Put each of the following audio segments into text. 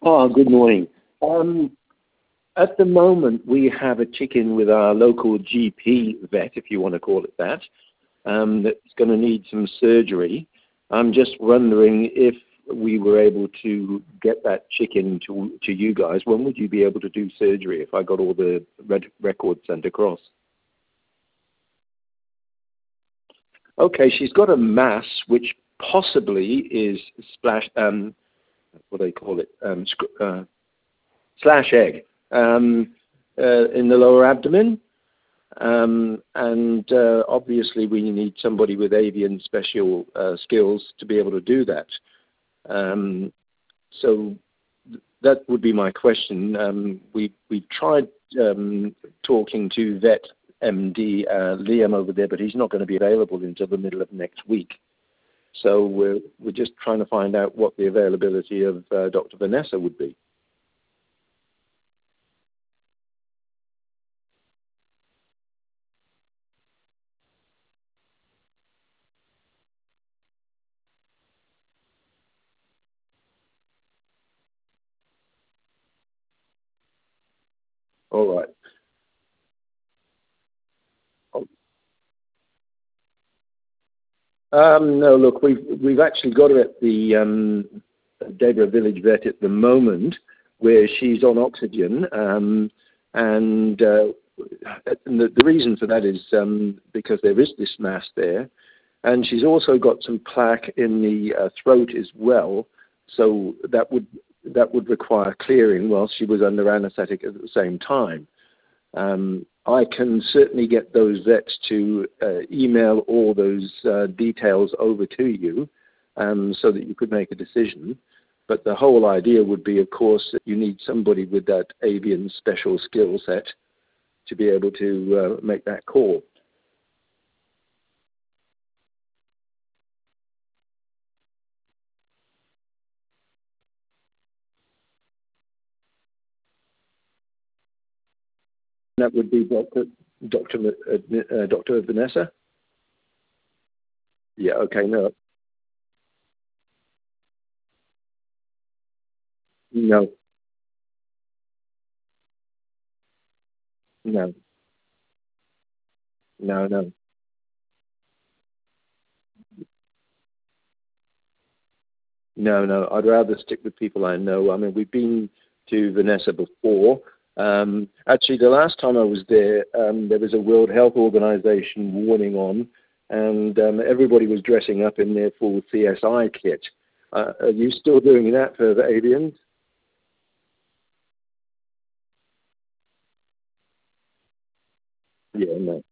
Oh, good morning. At the moment, we have a chicken with our local GP vet, if you want to call it that, that's going to need some surgery. I'm just wondering if we were able to get that chicken to you guys. When would you be able to do surgery if I got all the records sent across? Okay, she's got a mass which possibly is what do they call it? Slash egg in the lower abdomen. And obviously we need somebody with avian special skills to be able to do that. So that would be my question. We tried talking to vet MD Liam over there, but he's not going to be available until the middle of next week. So we're just trying to find out what the availability of Dr. Vanessa would be. All right. No, look, we've actually got her at the Debra Village Vet at the moment, where she's on oxygen, and the reason for that is because there is this mass there, and she's also got some plaque in the throat as well, so that would require clearing while she was under anaesthetic at the same time. I can certainly get those vets to email all those details over to you so that you could make a decision. But the whole idea would be, of course, that you need somebody with that avian special skill set to be able to make that call. That would be Dr. Vanessa? Yeah, okay, no. No, no, no, no. No, no, I'd rather stick with people I know. I mean, we've been to Vanessa before. Actually, the last time I was there, there was a World Health Organization warning on, and everybody was dressing up in their full CSI kit. Are you still doing that for the avians? Yeah, no.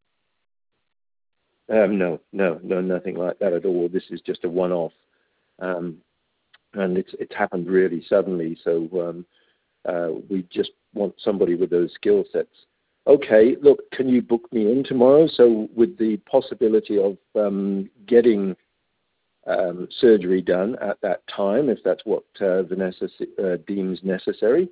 No, nothing like that at all. This is just a one-off. Um, and it's happened really suddenly. So we just want somebody with those skill sets. Okay, look, can you book me in tomorrow? So with the possibility of getting surgery done at that time, if that's what Vanessa deems necessary.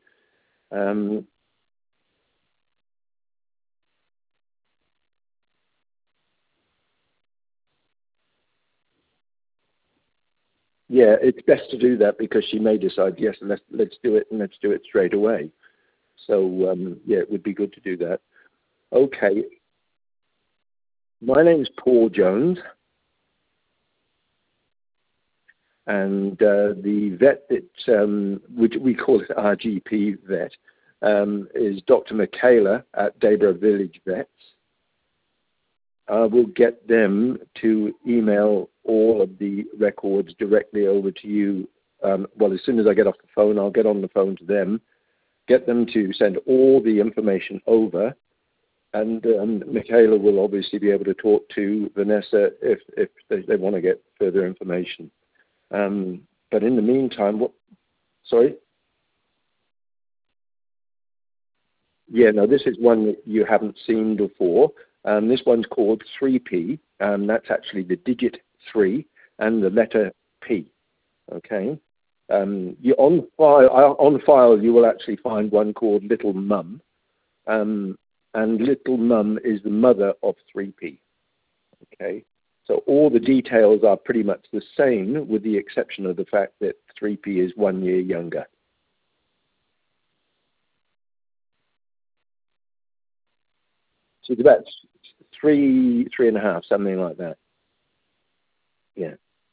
Yeah, it's best to do that because she may decide, yes, let's do it, and let's do it straight away. So yeah, it would be good to do that. Okay, my name's Paul Jones, and the vet that which we call it RGP vet is Dr. Michaela at Debra Village Vets. I will get them to email all of the records directly over to you. Well, as soon as I get off the phone, I'll get on the phone to them, get them to send all the information over, and Michaela will obviously be able to talk to Vanessa if they want to get further information. But in the meantime, sorry? Yeah, no, this is one that you haven't seen before. This one's called 3P. That's actually the digit 3 and the letter P. Okay. On file, you will actually find one called Little Mum. And Little Mum is the mother of 3P. Okay. So all the details are pretty much the same with the exception of the fact that 3P is 1 year younger. She's about three and a half, something like that. Yeah.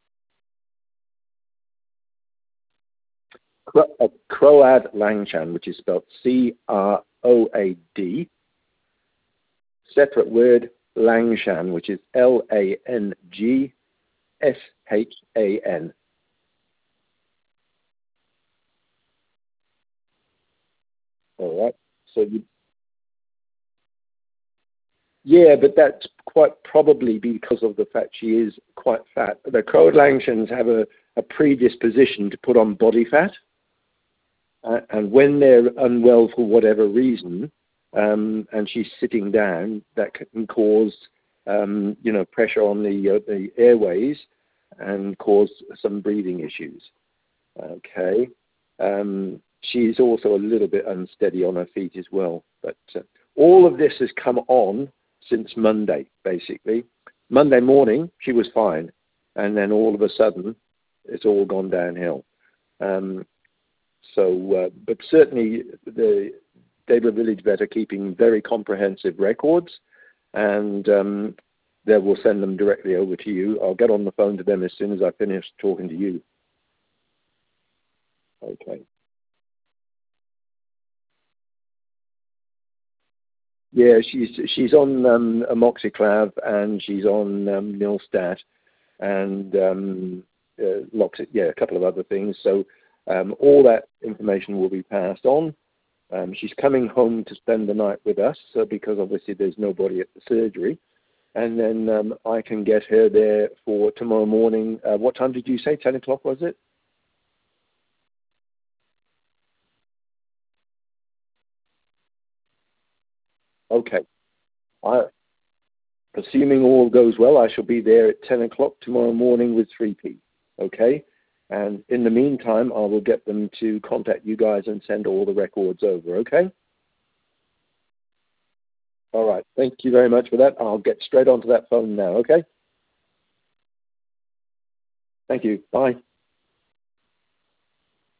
Croad Langshan, which is spelled Croad, separate word, Langshan, which is Langshan. All right. So yeah, but that's quite probably because of the fact she is quite fat. The Croad Langshans have a predisposition to put on body fat. And when they're unwell for whatever reason, and she's sitting down, that can cause, pressure on the airways and cause some breathing issues. Okay. She's also a little bit unsteady on her feet as well. But all of this has come on since Monday, basically. Monday morning, she was fine. And then all of a sudden, it's all gone downhill. But certainly the Debra Village Vet are keeping very comprehensive records, and they will send them directly over to you. I'll get on the phone to them as soon as I finish talking to you. Okay. Yeah, she's on amoxiclav, and she's on Nilstat, and a couple of other things. So all that information will be passed on. She's coming home to spend the night with us, because obviously there's nobody at the surgery. And then I can get her there for tomorrow morning. What time did you say? 10 o'clock, was it? Okay. Assuming all goes well, I shall be there at 10 o'clock tomorrow morning with 3P. Okay? And in the meantime, I will get them to contact you guys and send all the records over. Okay? All right. Thank you very much for that. I'll get straight onto that phone now. Okay? Thank you. Bye.